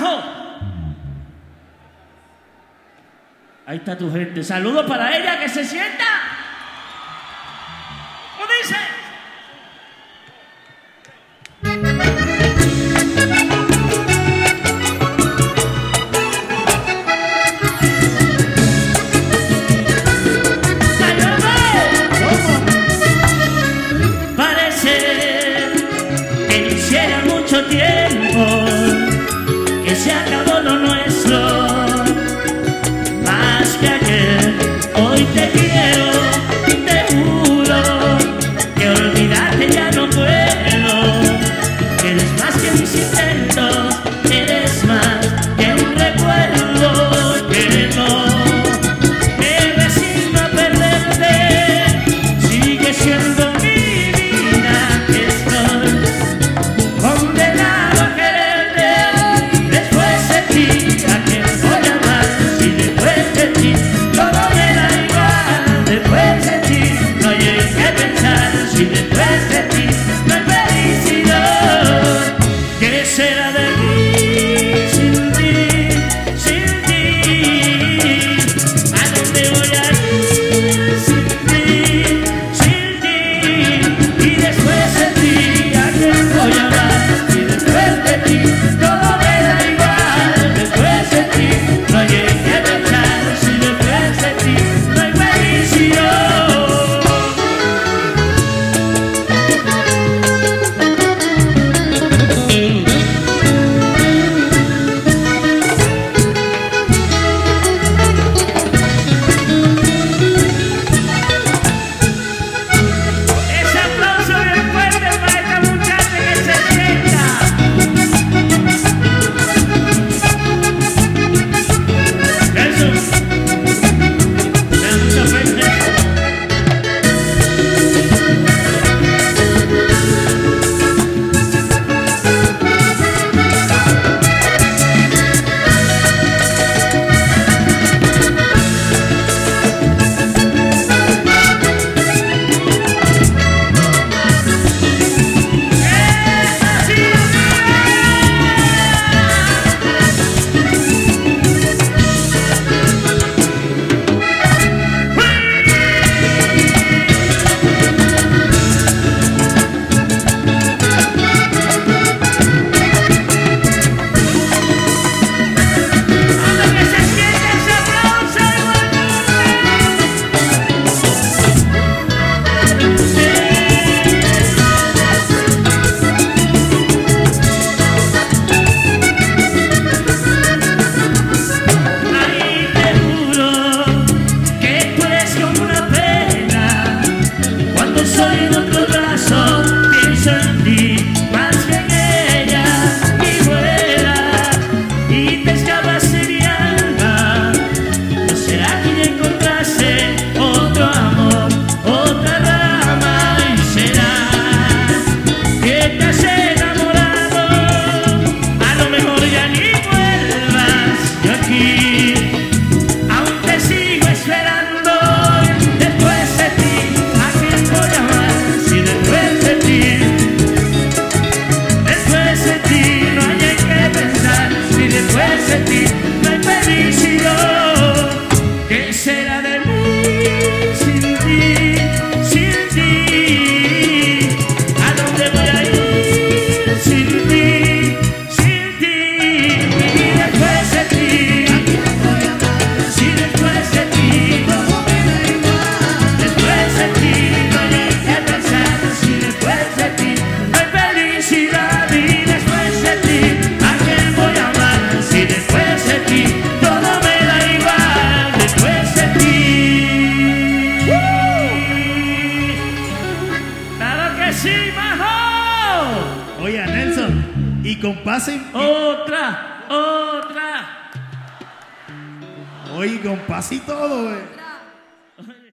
Majo. Ahí está tu gente. Saludos para ella, que se sienta. ¿Cómo dice? Tiempo que se acabó lo nuestro, más que ayer. Hoy te quiero, te juro que olvidarte ya no puedo. Eres más que mis intentos, eres más que un recuerdo que no me resigno a perderte. Sigue siendo mi vida, estoy condenado a quererte. Después de ti, ¿a quién voy a amar? Si después de ti todo me da igual. Después de ti no hay en qué pensar. Si después de ti no hay felicidad, ¿qué será de mí sin ti? Sin ti, ¿a dónde voy a ir sin ti? Sin ti, y después de ti, ¿a quién voy a amar? Si después de ti todo me da igual. Después de ti no hay en qué pensar. Si después de ti no hay felicidad. Ese aplauso bien fuerte para esta muchacha que se sienta. Eso. Me da mucha frente. Anda que se siente ese aplauso Ahí te juro que tú eres como una pena. Cuando soy en otro brazo, pienso en ti más que en ella. Y vuelas y te escapas de mi alma. ¿No será que ya encontraste otro amor, otra rama? ¿Y será que te has enamorado? A lo mejor ya ni vuelvas. Yo aquí aún te sigo esperando. Después de ti, ¿a quién voy a amar? Si después de ti no hay en qué pensar. Si después de ti no hay felicidad, ¿qué será de mí sin ti? Sin ti, ¿a dónde voy a ir sin ti? Sin ti, y después de ti, ¿a quién voy a amar? Si después de ti todo me da igual. Después de ti no hay en qué pensar. Si después de ti no hay felicidad, y después de ti, ¿a quién voy a amar? Si después de ti todo me da igual. Después de ti. ¡Claro que sí, Majo! Oye, Nelson, y compás en... Otra. Oye, compás y todo, güey.